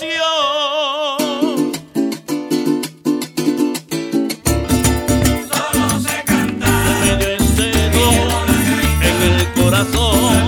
Solo se canta en medio ese don en el corazón.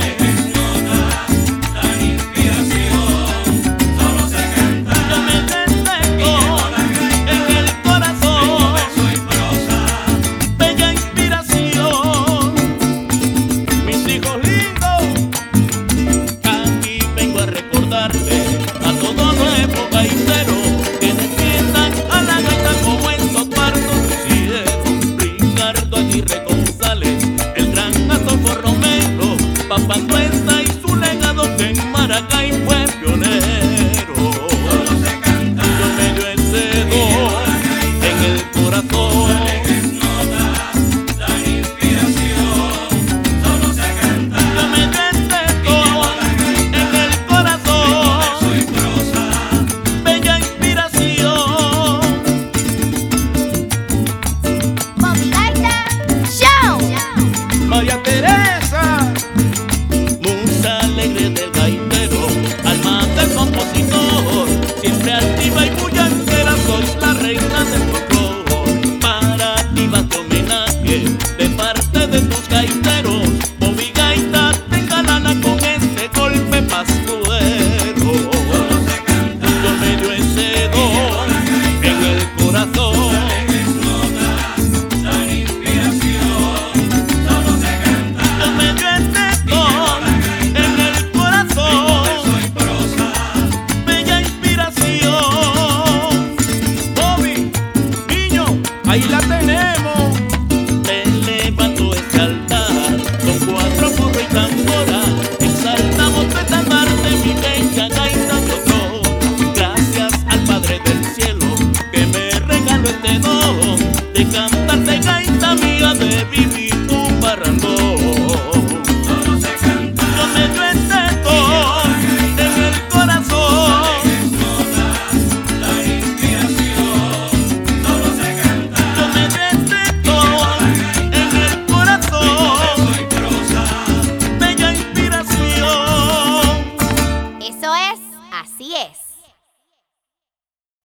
la inspiración. Solo se canta Yo me detengo en el corazón, verso y prosa. bella inspiración. Mis hijos lindos, aquí vengo a recordarle a todo nuevo gaitero que defiendan a la gaita como en sus partos hicieron Ricardo Aguirre González, el gran Adolfo Romero, Papá Cuesta y su legado que en Maracay fue pionero. Solo se canta Yo me dio ese don en el corazón. alegres notas, la inspiración. Solo se canta Yo me dio ese don en el corazón. verso y prosa. Bella inspiración. Bobby Gaita Show. María Teresa, musa alegre del gaitero, alma del compositor, siempre altiva y bullanquera, soy la reina del folclor. Para ti va tu homenaje de